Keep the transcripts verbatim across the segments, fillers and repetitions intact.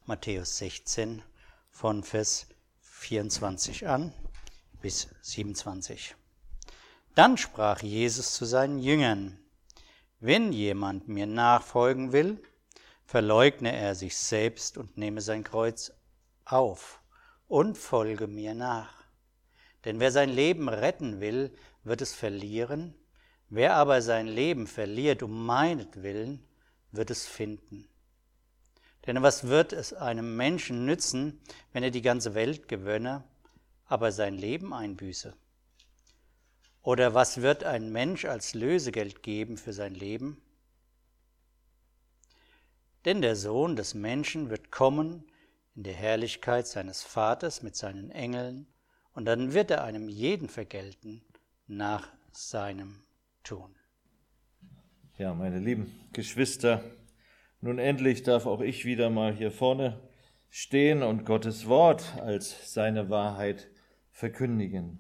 Matthäus sechzehn von Vers vierundzwanzig an bis siebenundzwanzig. Dann sprach Jesus zu seinen Jüngern: Wenn jemand mir nachfolgen will, verleugne er sich selbst und nehme sein Kreuz auf und folge mir nach. Denn wer sein Leben retten will, wird es verlieren. Wer aber sein Leben verliert um meinetwillen, wird es finden. Denn was wird es einem Menschen nützen, wenn er die ganze Welt gewönne, aber sein Leben einbüße? Oder was wird ein Mensch als Lösegeld geben für sein Leben? Denn der Sohn des Menschen wird kommen in der Herrlichkeit seines Vaters mit seinen Engeln, und dann wird er einem jeden vergelten nach seinem Tun. Ja, meine lieben Geschwister, nun endlich darf auch ich wieder mal hier vorne stehen und Gottes Wort als seine Wahrheit verkündigen.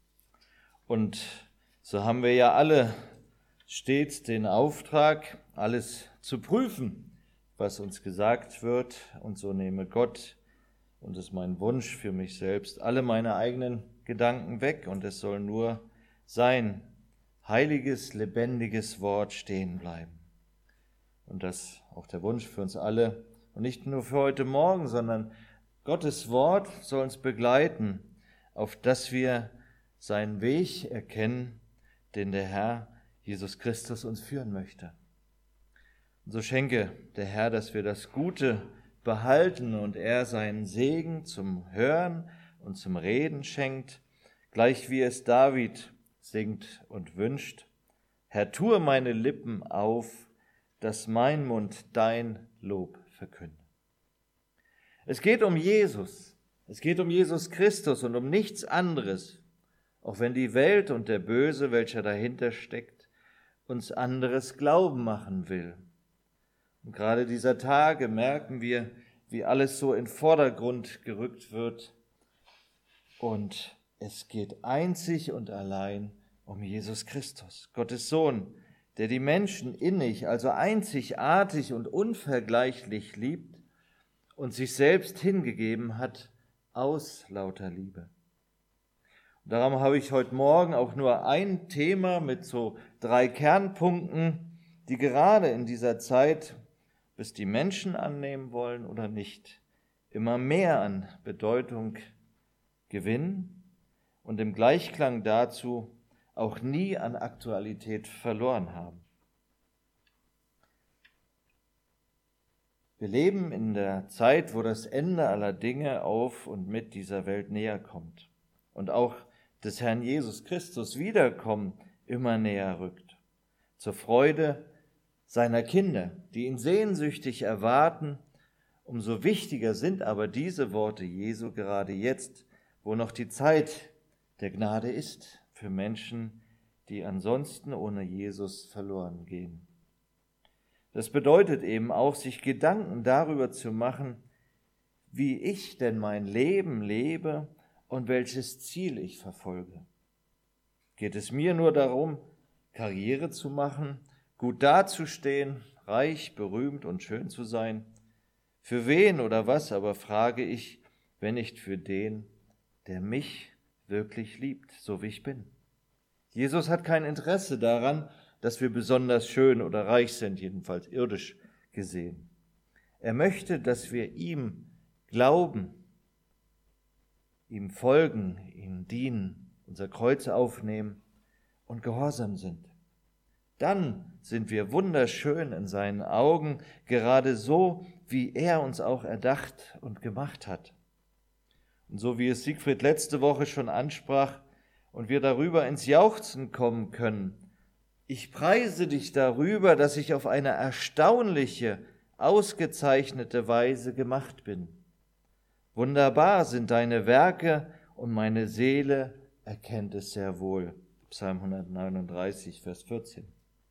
Und so haben wir ja alle stets den Auftrag, alles zu prüfen, was uns gesagt wird. Und so nehme Gott, und das ist mein Wunsch für mich selbst, alle meine eigenen Gedanken weg, und es soll nur sein heiliges, lebendiges Wort stehen bleiben. Und das ist auch der Wunsch für uns alle, und nicht nur für heute Morgen, sondern Gottes Wort soll uns begleiten, auf dass wir seinen Weg erkennen, den der Herr Jesus Christus uns führen möchte. Und so schenke der Herr, dass wir das Gute behalten und er seinen Segen zum Hören und zum Reden schenkt, gleich wie es David singt und wünscht: Herr, tue meine Lippen auf, dass mein Mund dein Lob verkünde. Es geht um Jesus, es geht um Jesus Christus und um nichts anderes, auch wenn die Welt und der Böse, welcher dahinter steckt, uns anderes glauben machen will. Und gerade dieser Tage merken wir, wie alles so in Vordergrund gerückt wird. Und es geht einzig und allein um Jesus Christus, Gottes Sohn, der die Menschen innig, also einzigartig und unvergleichlich liebt und sich selbst hingegeben hat aus lauter Liebe. Und darum habe ich heute Morgen auch nur ein Thema mit so drei Kernpunkten, die gerade in dieser Zeit, bis die Menschen annehmen wollen oder nicht, immer mehr an Bedeutung gewinnen und im Gleichklang dazu auch nie an Aktualität verloren haben. Wir leben in der Zeit, wo das Ende aller Dinge auf und mit dieser Welt näher kommt und auch des Herrn Jesus Christus Wiederkommen immer näher rückt, zur Freude seiner Kinder, die ihn sehnsüchtig erwarten. Umso wichtiger sind aber diese Worte Jesu gerade jetzt, wo noch die Zeit der Gnade ist für Menschen, die ansonsten ohne Jesus verloren gehen. Das bedeutet eben auch, sich Gedanken darüber zu machen, wie ich denn mein Leben lebe und welches Ziel ich verfolge. Geht es mir nur darum, Karriere zu machen, gut dazustehen, reich, berühmt und schön zu sein? Für wen oder was aber frage ich, wenn nicht für den, der mich wirklich liebt, so wie ich bin? Jesus hat kein Interesse daran, dass wir besonders schön oder reich sind, jedenfalls irdisch gesehen. Er möchte, dass wir ihm glauben, ihm folgen, ihm dienen, unser Kreuz aufnehmen und gehorsam sind. Dann sind wir wunderschön in seinen Augen, gerade so, wie er uns auch erdacht und gemacht hat. Und so wie es Siegfried letzte Woche schon ansprach und wir darüber ins Jauchzen kommen können: Ich preise dich darüber, dass ich auf eine erstaunliche, ausgezeichnete Weise gemacht bin. Wunderbar sind deine Werke und meine Seele erkennt es sehr wohl. Psalm hundertneununddreißig, Vers vierzehn.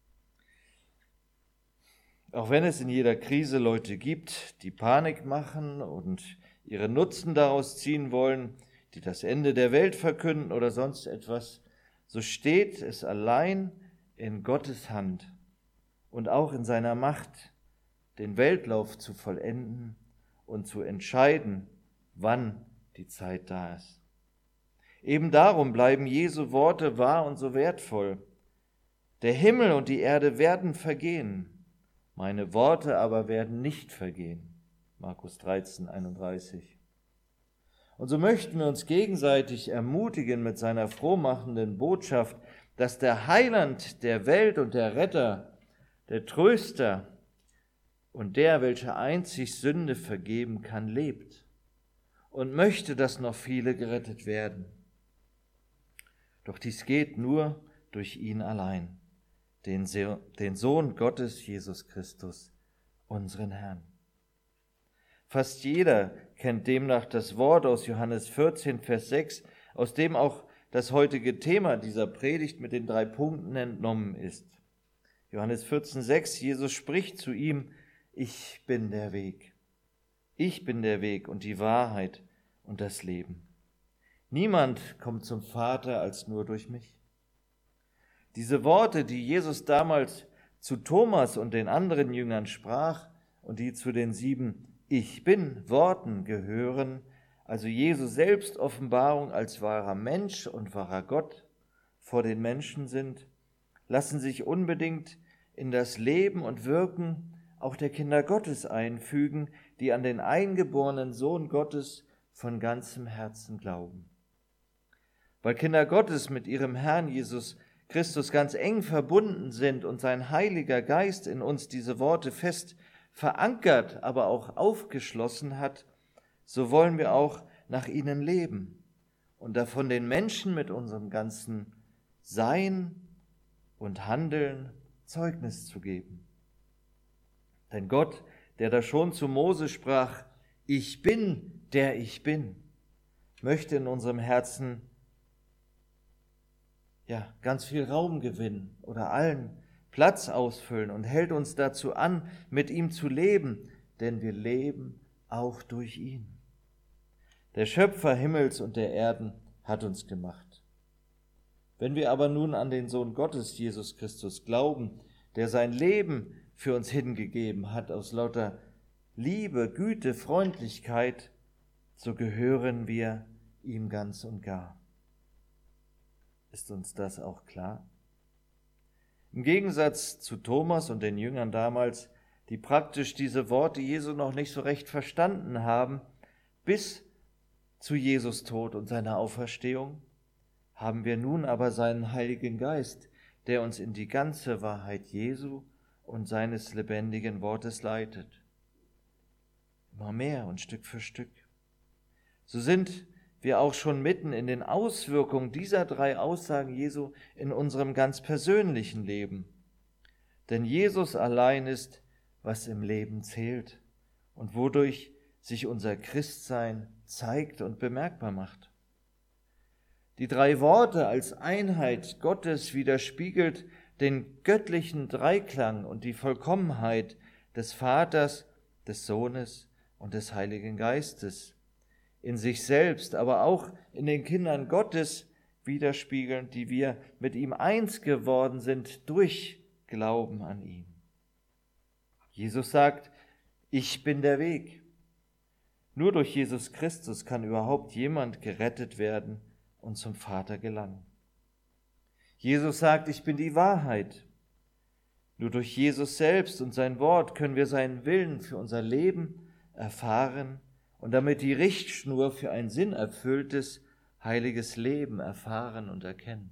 Auch wenn es in jeder Krise Leute gibt, die Panik machen und ihren Nutzen daraus ziehen wollen, die das Ende der Welt verkünden oder sonst etwas, so steht es allein in Gottes Hand und auch in seiner Macht, den Weltlauf zu vollenden und zu entscheiden, wann die Zeit da ist. Eben darum bleiben Jesu Worte wahr und so wertvoll. Der Himmel und die Erde werden vergehen, meine Worte aber werden nicht vergehen. Markus dreizehn, einunddreißig. Und so möchten wir uns gegenseitig ermutigen mit seiner frohmachenden Botschaft, dass der Heiland der Welt und der Retter, der Tröster und der, welcher einzig Sünde vergeben kann, lebt und möchte, dass noch viele gerettet werden. Doch dies geht nur durch ihn allein, den Sohn Gottes, Jesus Christus, unseren Herrn. Fast jeder kennt demnach das Wort aus Johannes vierzehn, Vers sechs, aus dem auch das heutige Thema dieser Predigt mit den drei Punkten entnommen ist. Johannes vierzehn, sechs, Jesus spricht zu ihm: Ich bin der Weg. Ich bin der Weg und die Wahrheit und das Leben. Niemand kommt zum Vater als nur durch mich. Diese Worte, die Jesus damals zu Thomas und den anderen Jüngern sprach und die zu den sieben Ich bin Worten gehören, also Jesu Selbstoffenbarung als wahrer Mensch und wahrer Gott vor den Menschen sind, lassen sich unbedingt in das Leben und Wirken auch der Kinder Gottes einfügen, die an den eingeborenen Sohn Gottes von ganzem Herzen glauben. Weil Kinder Gottes mit ihrem Herrn Jesus Christus ganz eng verbunden sind und sein Heiliger Geist in uns diese Worte fest verankert, aber auch aufgeschlossen hat, so wollen wir auch nach ihnen leben und davon den Menschen mit unserem ganzen Sein und Handeln Zeugnis zu geben. Denn Gott, der da schon zu Mose sprach: Ich bin, der ich bin, möchte in unserem Herzen ja ganz viel Raum gewinnen oder allen Platz ausfüllen und hält uns dazu an, mit ihm zu leben, denn wir leben auch durch ihn. Der Schöpfer Himmels und der Erden hat uns gemacht. Wenn wir aber nun an den Sohn Gottes, Jesus Christus, glauben, der sein Leben für uns hingegeben hat aus lauter Liebe, Güte, Freundlichkeit, so gehören wir ihm ganz und gar. Ist uns das auch klar? Im Gegensatz zu Thomas und den Jüngern damals, die praktisch diese Worte Jesu noch nicht so recht verstanden haben, bis zu Jesus Tod und seiner Auferstehung, haben wir nun aber seinen Heiligen Geist, der uns in die ganze Wahrheit Jesu und seines lebendigen Wortes leitet. Immer mehr und Stück für Stück. So sind wir auch schon mitten in den Auswirkungen dieser drei Aussagen Jesu in unserem ganz persönlichen Leben. Denn Jesus allein ist, was im Leben zählt und wodurch sich unser Christsein zeigt und bemerkbar macht. Die drei Worte als Einheit Gottes widerspiegelt den göttlichen Dreiklang und die Vollkommenheit des Vaters, des Sohnes und des Heiligen Geistes, in sich selbst, aber auch in den Kindern Gottes widerspiegeln, die wir mit ihm eins geworden sind durch Glauben an ihn. Jesus sagt: Ich bin der Weg. Nur durch Jesus Christus kann überhaupt jemand gerettet werden und zum Vater gelangen. Jesus sagt: Ich bin die Wahrheit. Nur durch Jesus selbst und sein Wort können wir seinen Willen für unser Leben erfahren und damit die Richtschnur für ein sinnerfülltes, heiliges Leben erfahren und erkennen.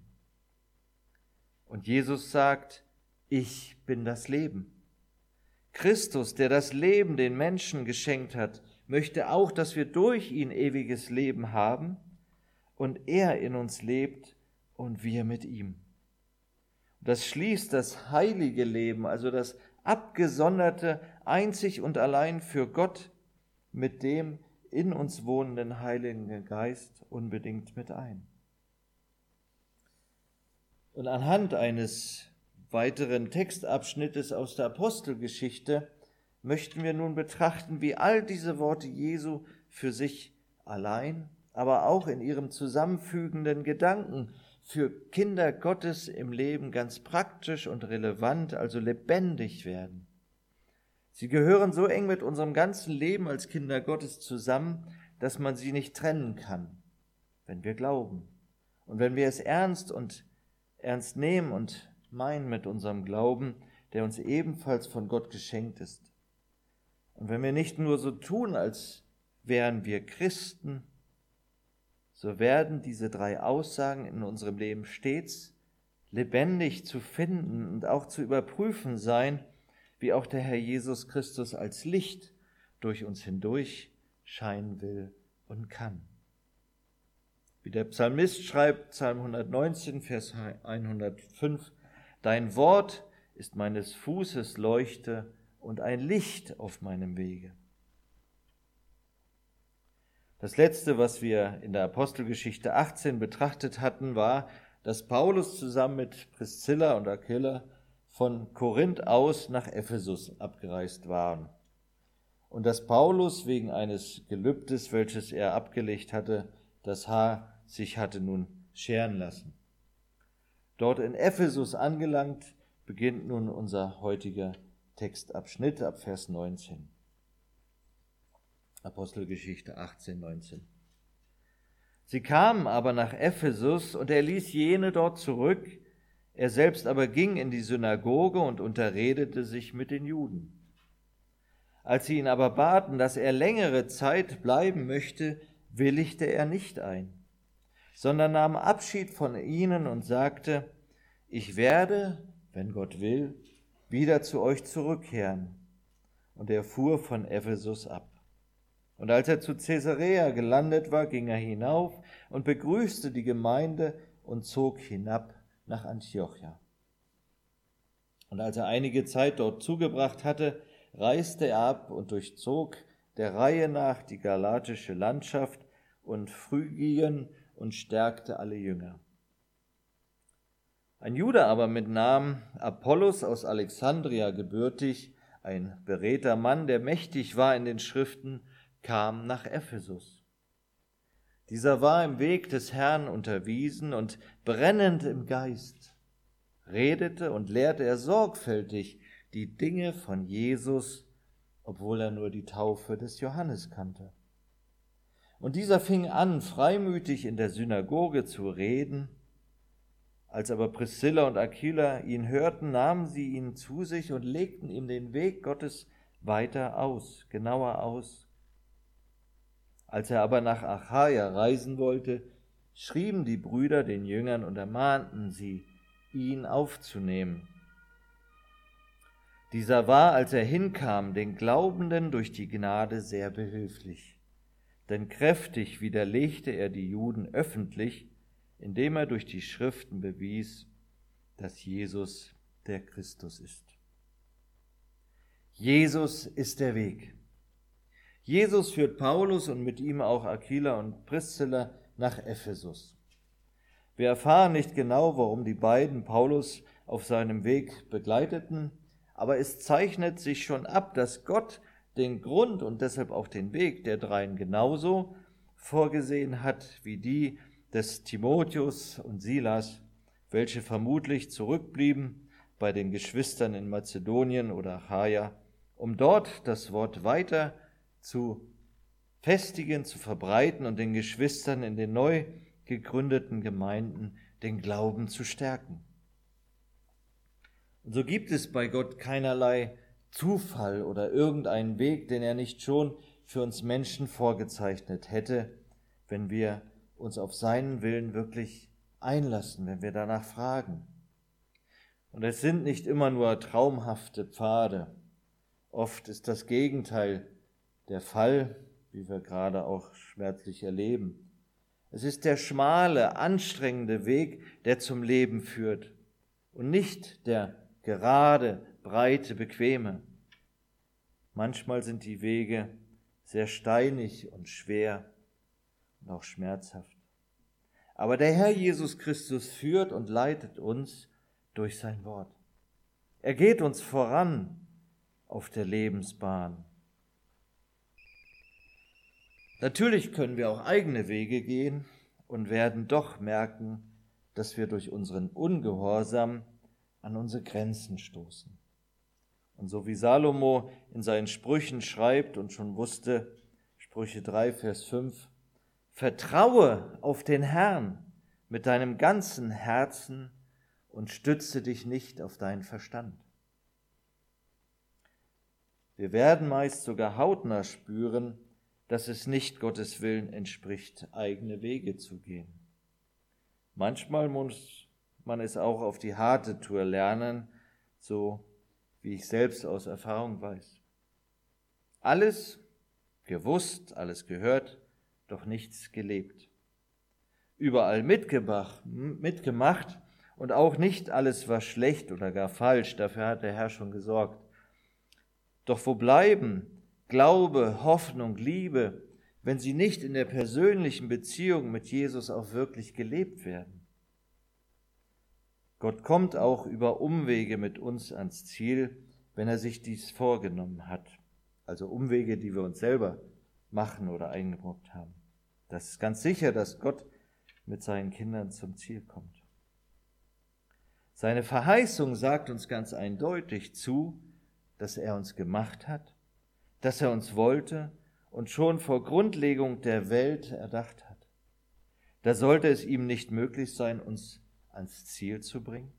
Und Jesus sagt: Ich bin das Leben. Christus, der das Leben den Menschen geschenkt hat, möchte auch, dass wir durch ihn ewiges Leben haben und er in uns lebt und wir mit ihm. Das schließt das heilige Leben, also das abgesonderte, einzig und allein für Gott, mit dem in uns wohnenden Heiligen Geist unbedingt mit ein. Und anhand eines weiteren Textabschnittes aus der Apostelgeschichte möchten wir nun betrachten, wie all diese Worte Jesu für sich allein, aber auch in ihrem zusammenfügenden Gedanken für Kinder Gottes im Leben ganz praktisch und relevant, also lebendig werden. Sie gehören so eng mit unserem ganzen Leben als Kinder Gottes zusammen, dass man sie nicht trennen kann, wenn wir glauben. Und wenn wir es ernst und ernst nehmen und meinen mit unserem Glauben, der uns ebenfalls von Gott geschenkt ist. Und wenn wir nicht nur so tun, als wären wir Christen, so werden diese drei Aussagen in unserem Leben stets lebendig zu finden und auch zu überprüfen sein, wie auch der Herr Jesus Christus als Licht durch uns hindurch scheinen will und kann. Wie der Psalmist schreibt, Psalm hundertneunzehn, Vers hundertfünf, Dein Wort ist meines Fußes Leuchte und ein Licht auf meinem Wege. Das Letzte, was wir in der Apostelgeschichte achtzehn betrachtet hatten, war, dass Paulus zusammen mit Priscilla und Aquila von Korinth aus nach Ephesus abgereist waren und dass Paulus wegen eines Gelübdes, welches er abgelegt hatte, das Haar sich hatte nun scheren lassen. Dort in Ephesus angelangt, beginnt nun unser heutiger Textabschnitt ab Vers neunzehn. Apostelgeschichte achtzehn, neunzehn. Sie kamen aber nach Ephesus, und er ließ jene dort zurück. Er selbst aber ging in die Synagoge und unterredete sich mit den Juden. Als sie ihn aber baten, dass er längere Zeit bleiben möchte, willigte er nicht ein, sondern nahm Abschied von ihnen und sagte, ich werde, wenn Gott will, wieder zu euch zurückkehren. Und er fuhr von Ephesus ab. Und als er zu Caesarea gelandet war, ging er hinauf und begrüßte die Gemeinde und zog hinab nach Antiochia. Und als er einige Zeit dort zugebracht hatte, reiste er ab und durchzog der Reihe nach die galatische Landschaft und Phrygien und stärkte alle Jünger. Ein Jude aber mit Namen Apollos aus Alexandria gebürtig, ein beredter Mann, der mächtig war in den Schriften, kam nach Ephesus. Dieser war im Weg des Herrn unterwiesen und brennend im Geist, redete und lehrte er sorgfältig die Dinge von Jesus, obwohl er nur die Taufe des Johannes kannte. Und dieser fing an, freimütig in der Synagoge zu reden. Als aber Priscilla und Aquila ihn hörten, nahmen sie ihn zu sich und legten ihm den Weg Gottes weiter aus, genauer aus. Als er aber nach Achaia reisen wollte, schrieben die Brüder den Jüngern und ermahnten sie, ihn aufzunehmen. Dieser war, als er hinkam, den Glaubenden durch die Gnade sehr behilflich. Denn kräftig widerlegte er die Juden öffentlich, indem er durch die Schriften bewies, dass Jesus der Christus ist. Jesus ist der Weg. Jesus führt Paulus und mit ihm auch Aquila und Priscilla nach Ephesus. Wir erfahren nicht genau, warum die beiden Paulus auf seinem Weg begleiteten, aber es zeichnet sich schon ab, dass Gott den Grund und deshalb auch den Weg der dreien genauso vorgesehen hat wie die des Timotheus und Silas, welche vermutlich zurückblieben bei den Geschwistern in Mazedonien oder Achaia, um dort das Wort weiter zu festigen, zu verbreiten und den Geschwistern in den neu gegründeten Gemeinden den Glauben zu stärken. Und so gibt es bei Gott keinerlei Zufall oder irgendeinen Weg, den er nicht schon für uns Menschen vorgezeichnet hätte, wenn wir uns auf seinen Willen wirklich einlassen, wenn wir danach fragen. Und es sind nicht immer nur traumhafte Pfade. Oft ist das Gegenteil der Fall, wie wir gerade auch schmerzlich erleben. Es ist der schmale, anstrengende Weg, der zum Leben führt und nicht der gerade, breite, bequeme. Manchmal sind die Wege sehr steinig und schwer und auch schmerzhaft. Aber der Herr Jesus Christus führt und leitet uns durch sein Wort. Er geht uns voran auf der Lebensbahn. Natürlich können wir auch eigene Wege gehen und werden doch merken, dass wir durch unseren Ungehorsam an unsere Grenzen stoßen. Und so wie Salomo in seinen Sprüchen schreibt und schon wusste, Sprüche drei, Vers fünf, vertraue auf den Herrn mit deinem ganzen Herzen und stütze dich nicht auf deinen Verstand. Wir werden meist sogar hautnah spüren, dass es nicht Gottes Willen entspricht, eigene Wege zu gehen. Manchmal muss man es auch auf die harte Tour lernen, so wie ich selbst aus Erfahrung weiß. Alles gewusst, alles gehört, doch nichts gelebt. Überall mitgemacht, mitgemacht und auch nicht alles war schlecht oder gar falsch, dafür hat der Herr schon gesorgt. Doch wo bleiben Glaube, Hoffnung, Liebe, wenn sie nicht in der persönlichen Beziehung mit Jesus auch wirklich gelebt werden? Gott kommt auch über Umwege mit uns ans Ziel, wenn er sich dies vorgenommen hat. Also Umwege, die wir uns selber machen oder eingebrockt haben. Das ist ganz sicher, dass Gott mit seinen Kindern zum Ziel kommt. Seine Verheißung sagt uns ganz eindeutig zu, dass er uns gemacht hat, dass er uns wollte und schon vor Grundlegung der Welt erdacht hat. Da sollte es ihm nicht möglich sein, uns ans Ziel zu bringen?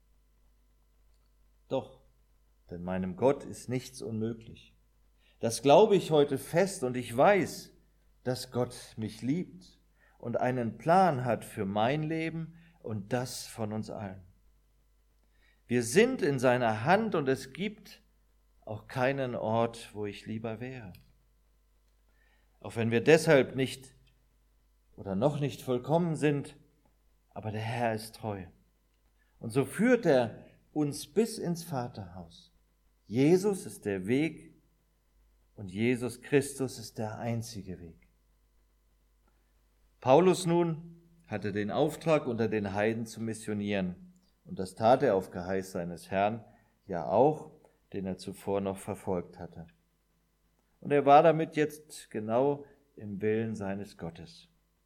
Doch, denn meinem Gott ist nichts unmöglich. Das glaube ich heute fest und ich weiß, dass Gott mich liebt und einen Plan hat für mein Leben und das von uns allen. Wir sind in seiner Hand und es gibt auch keinen Ort, wo ich lieber wäre. Auch wenn wir deshalb nicht oder noch nicht vollkommen sind, aber der Herr ist treu. Und so führt er uns bis ins Vaterhaus. Jesus ist der Weg und Jesus Christus ist der einzige Weg. Paulus nun hatte den Auftrag, unter den Heiden zu missionieren. Und das tat er auf Geheiß seines Herrn, ja auch, den er zuvor noch verfolgt hatte. Und er war damit jetzt genau im Willen seines Gottes.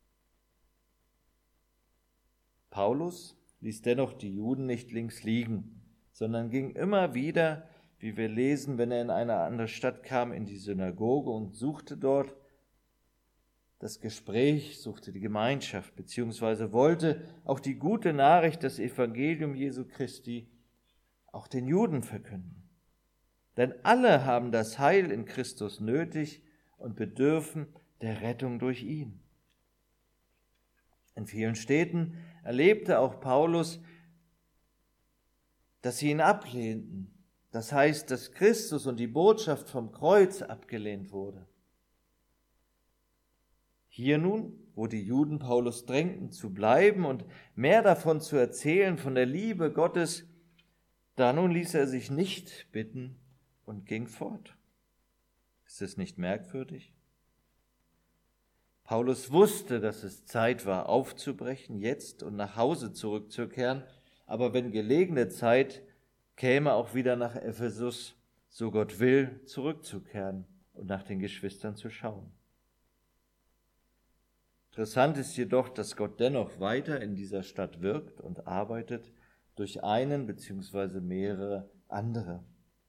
Paulus ließ dennoch die Juden nicht links liegen, sondern ging immer wieder, wie wir lesen, wenn er in eine andere Stadt kam, in die Synagoge und suchte dort das Gespräch, suchte die Gemeinschaft, beziehungsweise wollte auch die gute Nachricht, das Evangelium Jesu Christi, auch den Juden verkünden. Denn alle haben das Heil in Christus nötig und bedürfen der Rettung durch ihn. In vielen Städten erlebte auch Paulus, dass sie ihn ablehnten. Das heißt, dass Christus und die Botschaft vom Kreuz abgelehnt wurde. Hier nun, wo die Juden Paulus drängten zu bleiben und mehr davon zu erzählen, von der Liebe Gottes, da nun ließ er sich nicht bitten und ging fort. Ist es nicht merkwürdig? Paulus wusste, dass es Zeit war, aufzubrechen, jetzt und nach Hause zurückzukehren, aber wenn gelegene Zeit käme, auch wieder nach Ephesus, so Gott will, zurückzukehren und nach den Geschwistern zu schauen. Interessant ist jedoch, dass Gott dennoch weiter in dieser Stadt wirkt und arbeitet durch einen bzw. mehrere andere.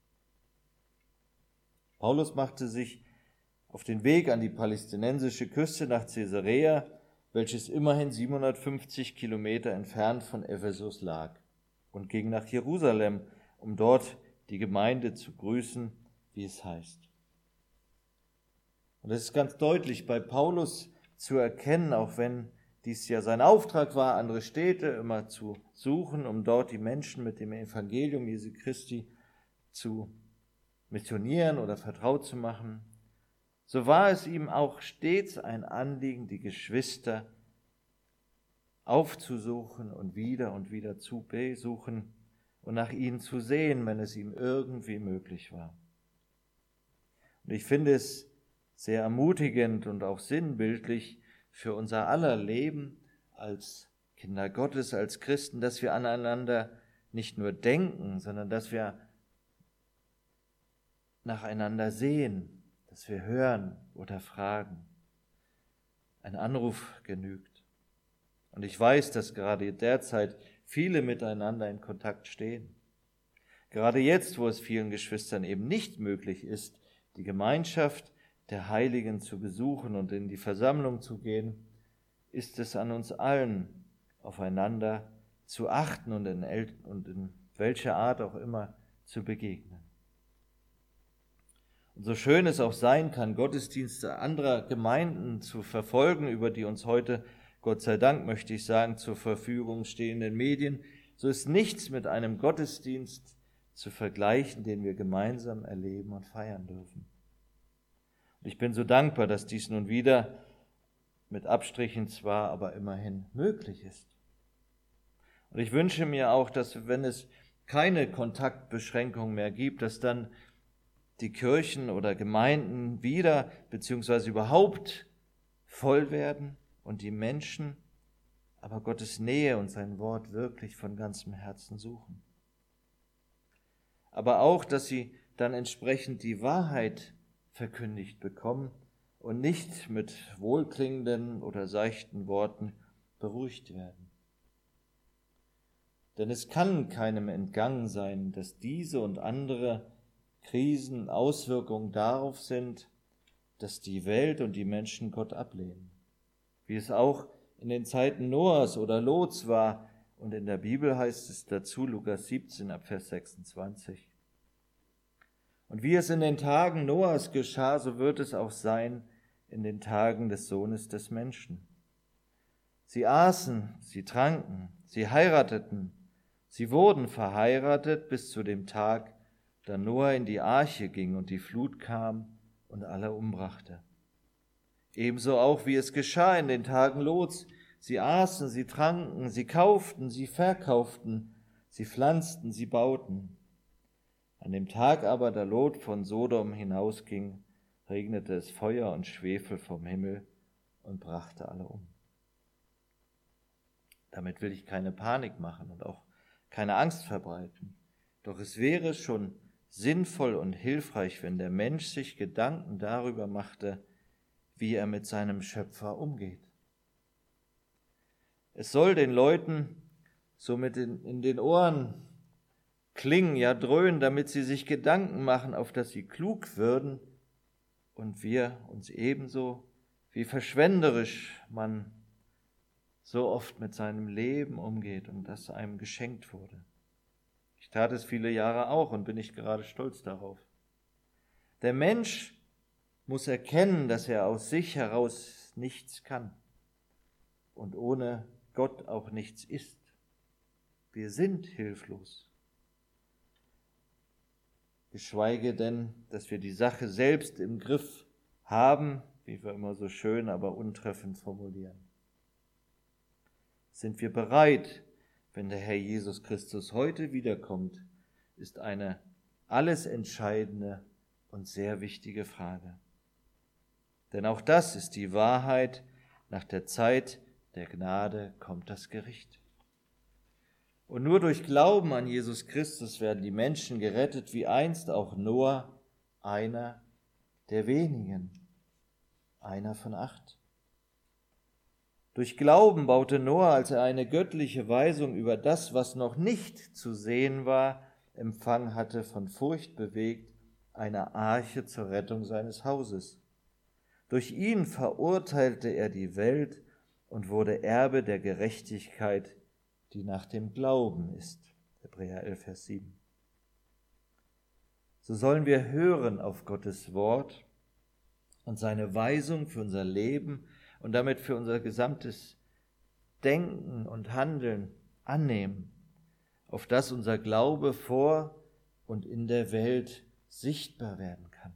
Paulus machte sich auf den Weg an die palästinensische Küste nach Caesarea, welches immerhin siebenhundertfünfzig Kilometer entfernt von Ephesus lag, und ging nach Jerusalem, um dort die Gemeinde zu grüßen, wie es heißt. Und es ist ganz deutlich bei Paulus zu erkennen, auch wenn dies ja sein Auftrag war, andere Städte immer zu suchen, um dort die Menschen mit dem Evangelium Jesu Christi zu missionieren oder vertraut zu machen, so war es ihm auch stets ein Anliegen, die Geschwister aufzusuchen und wieder und wieder zu besuchen und nach ihnen zu sehen, wenn es ihm irgendwie möglich war. Und ich finde es sehr ermutigend und auch sinnbildlich für unser aller Leben als Kinder Gottes, als Christen, dass wir aneinander nicht nur denken, sondern dass wir nacheinander sehen, dass wir hören oder fragen. Ein Anruf genügt. Und ich weiß, dass gerade derzeit viele miteinander in Kontakt stehen. Gerade jetzt, wo es vielen Geschwistern eben nicht möglich ist, die Gemeinschaft der Heiligen zu besuchen und in die Versammlung zu gehen, ist es an uns allen, aufeinander zu achten und in, El- und in welcher Art auch immer zu begegnen. Und so schön es auch sein kann, Gottesdienste anderer Gemeinden zu verfolgen, über die uns heute, Gott sei Dank, möchte ich sagen, zur Verfügung stehenden Medien, so ist nichts mit einem Gottesdienst zu vergleichen, den wir gemeinsam erleben und feiern dürfen. Und ich bin so dankbar, dass dies nun wieder mit Abstrichen zwar, aber immerhin möglich ist. Und ich wünsche mir auch, dass, wenn es keine Kontaktbeschränkung mehr gibt, dass dann die Kirchen oder Gemeinden wieder beziehungsweise überhaupt voll werden und die Menschen aber Gottes Nähe und sein Wort wirklich von ganzem Herzen suchen. Aber auch, dass sie dann entsprechend die Wahrheit verkündigt bekommen und nicht mit wohlklingenden oder seichten Worten beruhigt werden. Denn es kann keinem entgangen sein, dass diese und andere Krisen Auswirkungen darauf sind, dass die Welt und die Menschen Gott ablehnen. Wie es auch in den Zeiten Noahs oder Lots war, und in der Bibel heißt es dazu, Lukas siebzehn, ab Vers sechsundzwanzig. Und wie es in den Tagen Noahs geschah, so wird es auch sein in den Tagen des Sohnes des Menschen. Sie aßen, sie tranken, sie heirateten, sie wurden verheiratet bis zu dem Tag, da Noah in die Arche ging und die Flut kam und alle umbrachte. Ebenso auch, wie es geschah in den Tagen Lots. Sie aßen, sie tranken, sie kauften, sie verkauften, sie pflanzten, sie bauten. An dem Tag aber, da Lot von Sodom hinausging, regnete es Feuer und Schwefel vom Himmel und brachte alle um. Damit will ich keine Panik machen und auch keine Angst verbreiten. Doch es wäre schon sinnvoll und hilfreich, wenn der Mensch sich Gedanken darüber machte, wie er mit seinem Schöpfer umgeht. Es soll den Leuten so mit in, in den Ohren klingen, ja dröhnen, damit sie sich Gedanken machen, auf dass sie klug würden und wir uns ebenso, wie verschwenderisch man so oft mit seinem Leben umgeht und das einem geschenkt wurde. Ich tat es viele Jahre auch und bin nicht gerade stolz darauf. Der Mensch muss erkennen, dass er aus sich heraus nichts kann und ohne Gott auch nichts ist. Wir sind hilflos. Geschweige denn, dass wir die Sache selbst im Griff haben, wie wir immer so schön, aber untreffend formulieren. Sind wir bereit, wenn der Herr Jesus Christus heute wiederkommt, ist eine alles entscheidende und sehr wichtige Frage. Denn auch das ist die Wahrheit, nach der Zeit der Gnade kommt das Gericht. Und nur durch Glauben an Jesus Christus werden die Menschen gerettet, wie einst auch Noah, einer der wenigen, einer von acht. Durch Glauben baute Noah, als er eine göttliche Weisung über das, was noch nicht zu sehen war, empfangen hatte, von Furcht bewegt, eine Arche zur Rettung seines Hauses. Durch ihn verurteilte er die Welt und wurde Erbe der Gerechtigkeit, die nach dem Glauben ist. Hebräer elf, Vers sieben. So sollen wir hören auf Gottes Wort und seine Weisung für unser Leben und damit für unser gesamtes Denken und Handeln annehmen, auf das unser Glaube vor und in der Welt sichtbar werden kann.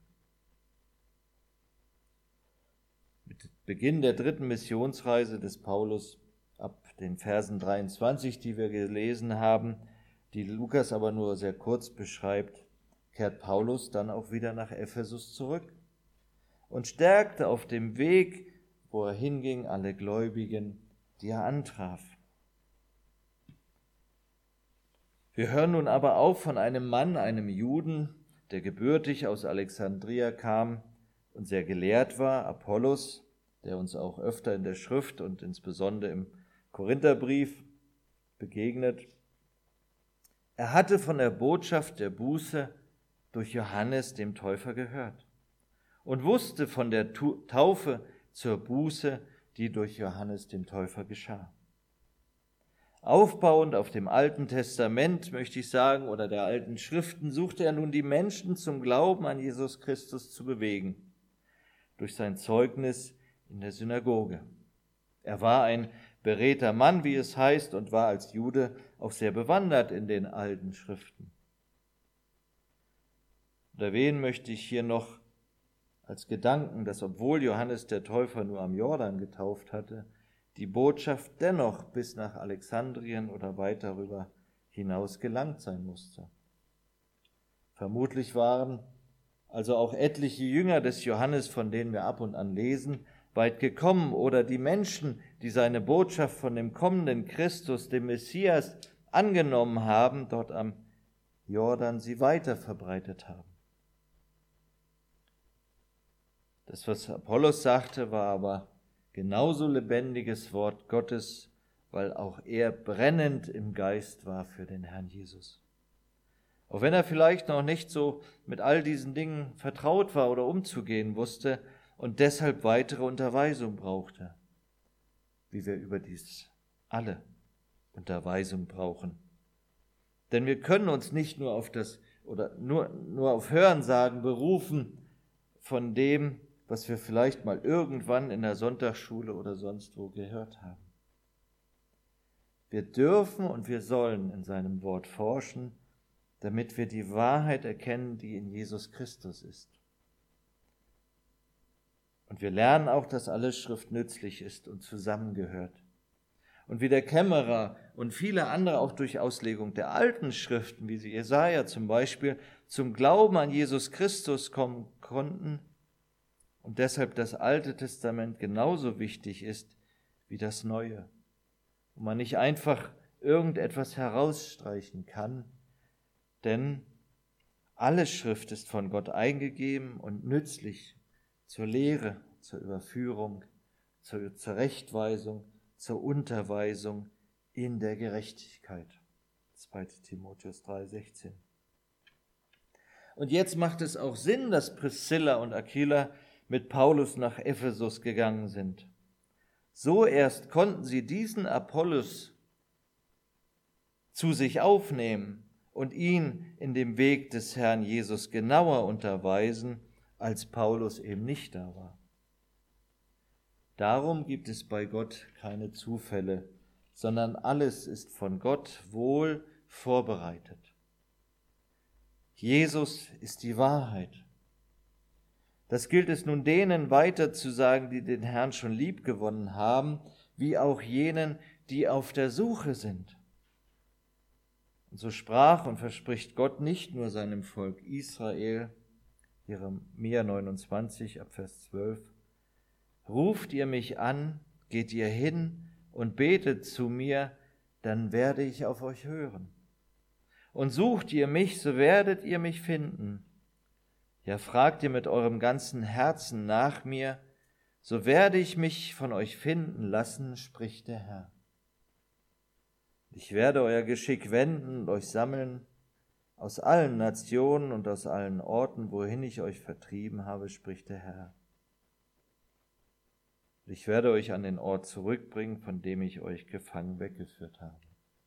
Mit Beginn der dritten Missionsreise des Paulus ab den Versen dreiundzwanzig, die wir gelesen haben, die Lukas aber nur sehr kurz beschreibt, kehrt Paulus dann auch wieder nach Ephesus zurück und stärkte auf dem Weg, wo er hinging, alle Gläubigen, die er antraf. Wir hören nun aber auch von einem Mann, einem Juden, der gebürtig aus Alexandria kam und sehr gelehrt war, Apollos, der uns auch öfter in der Schrift und insbesondere im Korintherbrief begegnet. Er hatte von der Botschaft der Buße durch Johannes dem Täufer gehört und wusste von der Taufe zur Buße, die durch Johannes dem Täufer geschah. Aufbauend auf dem Alten Testament, möchte ich sagen, oder der alten Schriften, suchte er nun die Menschen zum Glauben an Jesus Christus zu bewegen, durch sein Zeugnis in der Synagoge. Er war ein beredter Mann, wie es heißt, und war als Jude auch sehr bewandert in den alten Schriften. Und erwähnen möchte ich hier noch als Gedanken, dass obwohl Johannes der Täufer nur am Jordan getauft hatte, die Botschaft dennoch bis nach Alexandrien oder weit darüber hinaus gelangt sein musste. Vermutlich waren also auch etliche Jünger des Johannes, von denen wir ab und an lesen, weit gekommen, oder die Menschen, die seine Botschaft von dem kommenden Christus, dem Messias, angenommen haben, dort am Jordan sie weiter verbreitet haben. Das, was Apollos sagte, war aber genauso lebendiges Wort Gottes, weil auch er brennend im Geist war für den Herrn Jesus. Auch wenn er vielleicht noch nicht so mit all diesen Dingen vertraut war oder umzugehen wusste und deshalb weitere Unterweisung brauchte, wie wir überdies alle Unterweisung brauchen. Denn wir können uns nicht nur auf das oder nur, nur auf Hörensagen berufen von dem, was wir vielleicht mal irgendwann in der Sonntagsschule oder sonst wo gehört haben. Wir dürfen und wir sollen in seinem Wort forschen, damit wir die Wahrheit erkennen, die in Jesus Christus ist. Und wir lernen auch, dass alle Schrift nützlich ist und zusammengehört. Und wie der Kämmerer und viele andere auch durch Auslegung der alten Schriften, wie sie Jesaja zum Beispiel, zum Glauben an Jesus Christus kommen konnten und deshalb das Alte Testament genauso wichtig ist wie das Neue. Und man nicht einfach irgendetwas herausstreichen kann, denn alle Schrift ist von Gott eingegeben und nützlich zur Lehre, zur Überführung, zur Zurechtweisung, zur Unterweisung in der Gerechtigkeit. zweiter Timotheus drei sechzehn. Und jetzt macht es auch Sinn, dass Priscilla und Aquila mit Paulus nach Ephesus gegangen sind. So erst konnten sie diesen Apollos zu sich aufnehmen und ihn in dem Weg des Herrn Jesus genauer unterweisen, als Paulus eben nicht da war. Darum gibt es bei Gott keine Zufälle, sondern alles ist von Gott wohl vorbereitet. Jesus ist die Wahrheit. Das gilt es nun denen weiter zu sagen, die den Herrn schon lieb gewonnen haben, wie auch jenen, die auf der Suche sind. Und so sprach und verspricht Gott nicht nur seinem Volk Israel, Jeremia neunundzwanzig, ab Vers zwölf, ruft ihr mich an, geht ihr hin und betet zu mir, dann werde ich auf euch hören. Und sucht ihr mich, so werdet ihr mich finden. Ja, fragt ihr mit eurem ganzen Herzen nach mir, so werde ich mich von euch finden lassen, spricht der Herr. Ich werde euer Geschick wenden und euch sammeln aus allen Nationen und aus allen Orten, wohin ich euch vertrieben habe, spricht der Herr. Ich werde euch an den Ort zurückbringen, von dem ich euch gefangen weggeführt habe.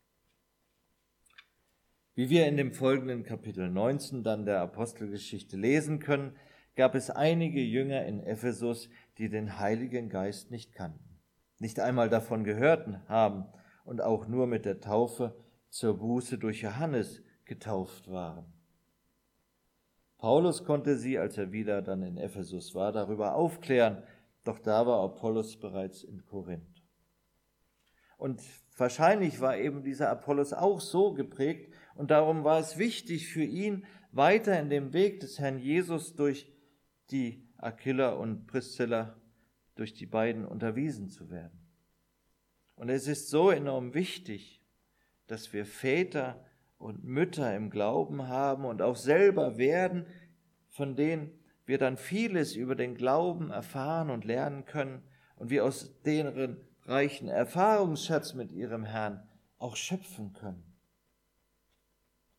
Wie wir in dem folgenden Kapitel neunzehn dann der Apostelgeschichte lesen können, gab es einige Jünger in Ephesus, die den Heiligen Geist nicht kannten, nicht einmal davon gehört haben und auch nur mit der Taufe zur Buße durch Johannes getauft waren. Paulus konnte sie, als er wieder dann in Ephesus war, darüber aufklären, doch da war Apollos bereits in Korinth. Und wahrscheinlich war eben dieser Apollos auch so geprägt und darum war es wichtig für ihn, weiter in dem Weg des Herrn Jesus durch die Aquila und Priscilla, durch die beiden unterwiesen zu werden. Und es ist so enorm wichtig, dass wir Väter und Mütter im Glauben haben und auch selber werden, von denen wir dann vieles über den Glauben erfahren und lernen können und wir aus deren reichen Erfahrungsschatz mit ihrem Herrn auch schöpfen können.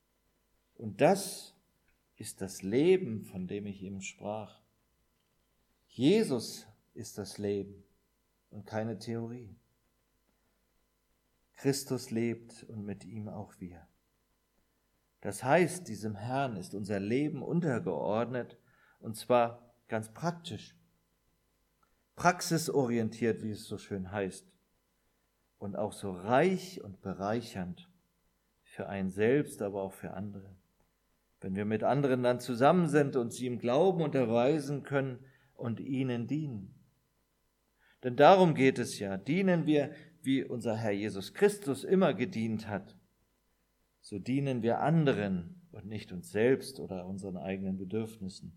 Und das ist das Leben, von dem ich eben sprach. Jesus ist das Leben und keine Theorie. Christus lebt und mit ihm auch wir. Das heißt, diesem Herrn ist unser Leben untergeordnet, und zwar ganz praktisch, praxisorientiert, wie es so schön heißt, und auch so reich und bereichernd für einen selbst, aber auch für andere. Wenn wir mit anderen dann zusammen sind und sie im Glauben unterweisen können und ihnen dienen. Denn darum geht es ja. Dienen wir, wie unser Herr Jesus Christus immer gedient hat, so dienen wir anderen und nicht uns selbst oder unseren eigenen Bedürfnissen.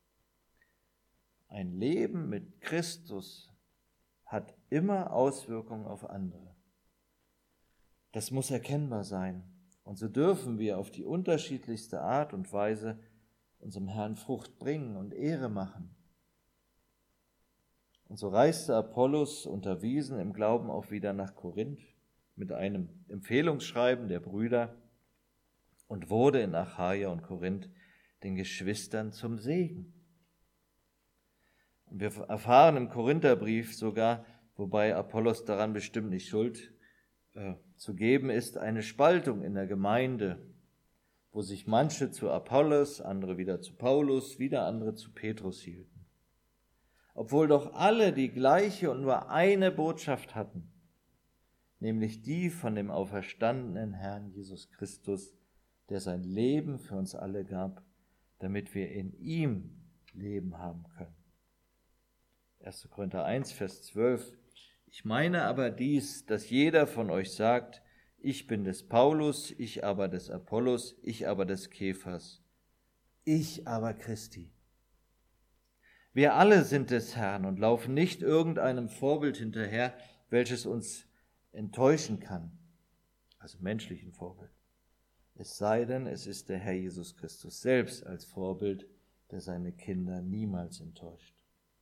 Ein Leben mit Christus hat immer Auswirkungen auf andere. Das muss erkennbar sein. Und so dürfen wir auf die unterschiedlichste Art und Weise unserem Herrn Frucht bringen und Ehre machen. Und so reiste Apollos unterwiesen im Glauben auch wieder nach Korinth mit einem Empfehlungsschreiben der Brüder und wurde in Achaia und Korinth den Geschwistern zum Segen. Und wir erfahren im Korintherbrief sogar, wobei Apollos daran bestimmt nicht schuld äh, zu geben ist, eine Spaltung in der Gemeinde, wo sich manche zu Apollos, andere wieder zu Paulus, wieder andere zu Petrus hielten. Obwohl doch alle die gleiche und nur eine Botschaft hatten, nämlich die von dem auferstandenen Herrn Jesus Christus, der sein Leben für uns alle gab, damit wir in ihm Leben haben können. erster Korinther eins, Vers zwölf. Ich meine aber dies, dass jeder von euch sagt, ich bin des Paulus, ich aber des Apollos, ich aber des Kephas, ich aber Christi. Wir alle sind des Herrn und laufen nicht irgendeinem Vorbild hinterher, welches uns enttäuschen kann, also menschlichen Vorbild. Es sei denn, es ist der Herr Jesus Christus selbst als Vorbild, der seine Kinder niemals enttäuscht.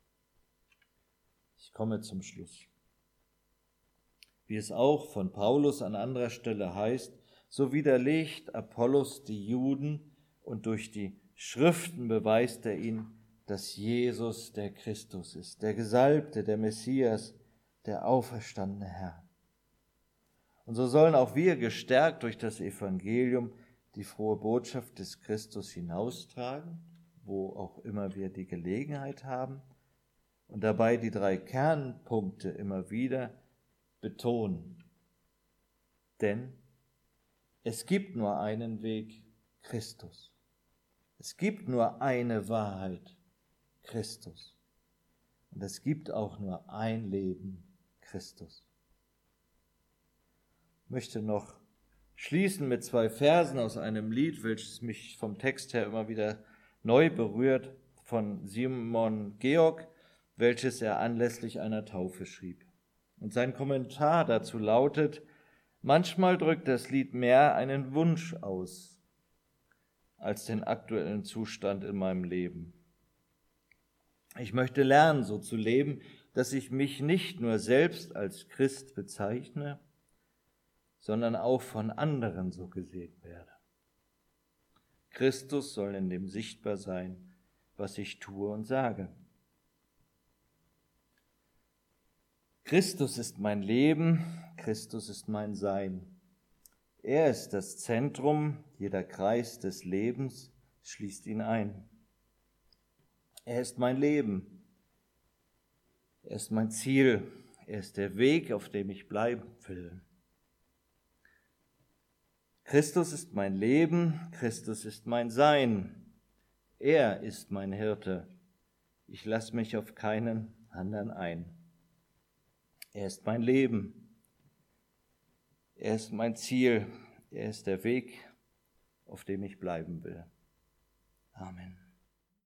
Ich komme zum Schluss. Wie es auch von Paulus an anderer Stelle heißt, so widerlegt Apollos die Juden und durch die Schriften beweist er ihnen, dass Jesus der Christus ist, der Gesalbte, der Messias, der auferstandene Herr. Und so sollen auch wir gestärkt durch das Evangelium die frohe Botschaft des Christus hinaustragen, wo auch immer wir die Gelegenheit haben, und dabei die drei Kernpunkte immer wieder betonen. Denn es gibt nur einen Weg, Christus. Es gibt nur eine Wahrheit, Christus. Und es gibt auch nur ein Leben, Christus. Ich möchte noch schließen mit zwei Versen aus einem Lied, welches mich vom Text her immer wieder neu berührt, von Simon Georg, welches er anlässlich einer Taufe schrieb. Und sein Kommentar dazu lautet: Manchmal drückt das Lied mehr einen Wunsch aus, als den aktuellen Zustand in meinem Leben. Ich möchte lernen, so zu leben, dass ich mich nicht nur selbst als Christ bezeichne, sondern auch von anderen so gesehen werde. Christus soll in dem sichtbar sein, was ich tue und sage. Christus ist mein Leben, Christus ist mein Sein. Er ist das Zentrum, jeder Kreis des Lebens schließt ihn ein. Er ist mein Leben, er ist mein Ziel, er ist der Weg, auf dem ich bleiben will. Christus ist mein Leben, Christus ist mein Sein. Er ist mein Hirte. Ich lasse mich auf keinen anderen ein. Er ist mein Leben. Er ist mein Ziel. Er ist der Weg, auf dem ich bleiben will. Amen.